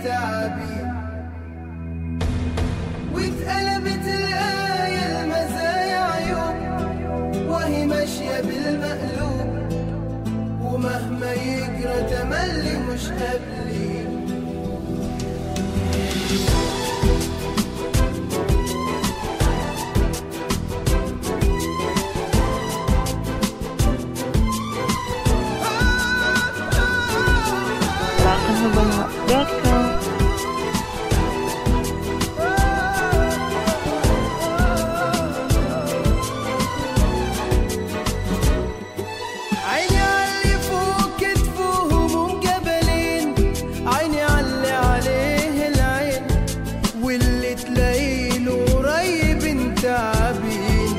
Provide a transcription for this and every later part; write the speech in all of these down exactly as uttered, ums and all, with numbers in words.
تعبين، واتقلبت الآية المزايا عيوب، وهي ماشية بالمقلوب، ومهما يجرى تملي مش قابلين. عيني عاللي فوق كتفهم ومجبلين، عيني عاللي عليه العين، واللي تلاقيله قريب تعبين،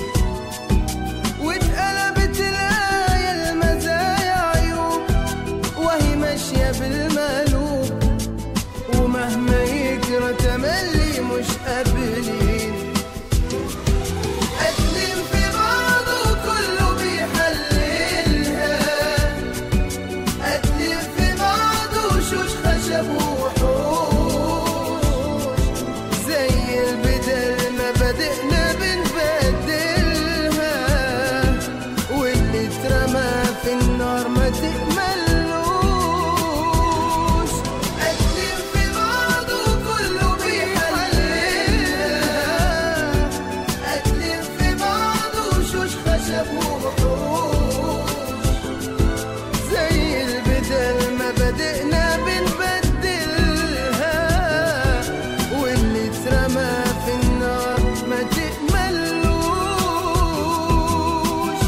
واتقلبت الآية المزايا عيوب، وهي ماشية بالمقلوب، ومهما يجرى تملي مش قابلين. قدم في بعضه كله بيحللها، قدم في بعضه وشوش خشب وحوش، زي البدل ما بدأنا بنبدلها، واللي اترمى في النار ما تكملوش. قدم في بعضه كله بيحللها، قدم في بعضه وشوش خشب وحوش، زي البدل ما بدأنا بنبدلها، واللي اترمى في النار ما تكملوش.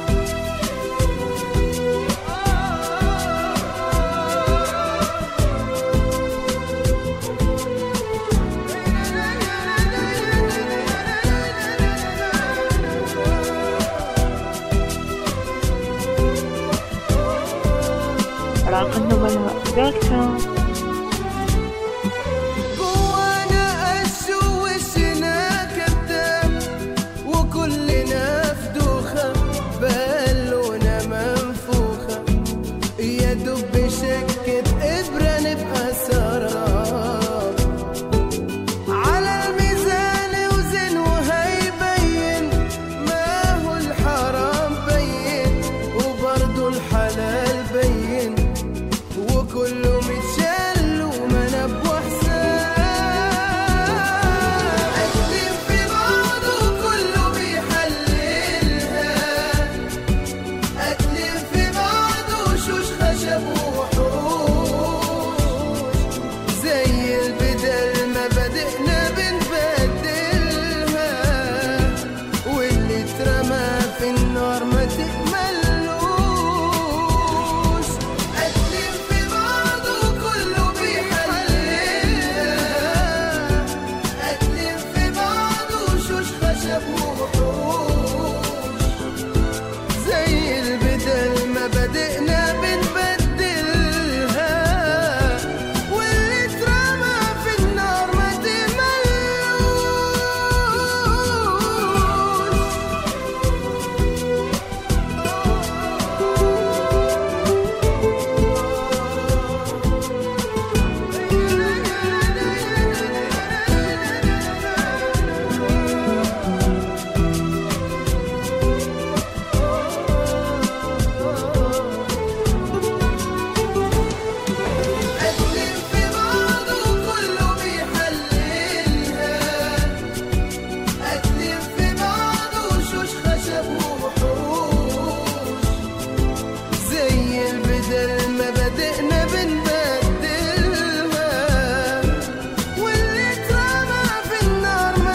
رقم نبلاء دوت كوم. جوانا قش ووشنا كداب، وكلنا في دوخة، بالونا منفوخة، يا دوب بشكة إبرة نبقى سراب. على الميزان وزن وهيبين، ما هو الحرام بين وبرضه الحلال بين، وكله متشال ومنب وحساب. قدم في بعضه كله بيحللها، قدم في بعضه وشوش خشب وحوش، زي البدل ما بدأنا بنبدلها، واللي اترمى في النار ما تكملوش. قدم في بعضه كله بيحللها، قدم في بعضه وشوش خشب وحوش، زي البدل ما بدأنا بنبدلها، واللي اترمى في النار ما قدم في بعضه كله بيحللها، قدم في بعضه وشوش خشب وحوش، زي البدل ما بدأنا بنبدلها، واللي اترمى في النار ما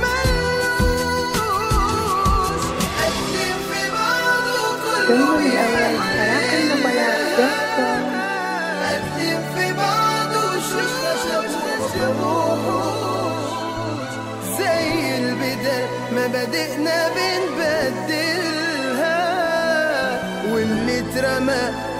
تكملوش. قدم في بعضه كله ثم الأول بيحللها، رقم نبلاء دوت كوم. قدم في بعضه وشوش خشب وحوش، زي البدل ما بدأنا بنبدلها، واللي اترمى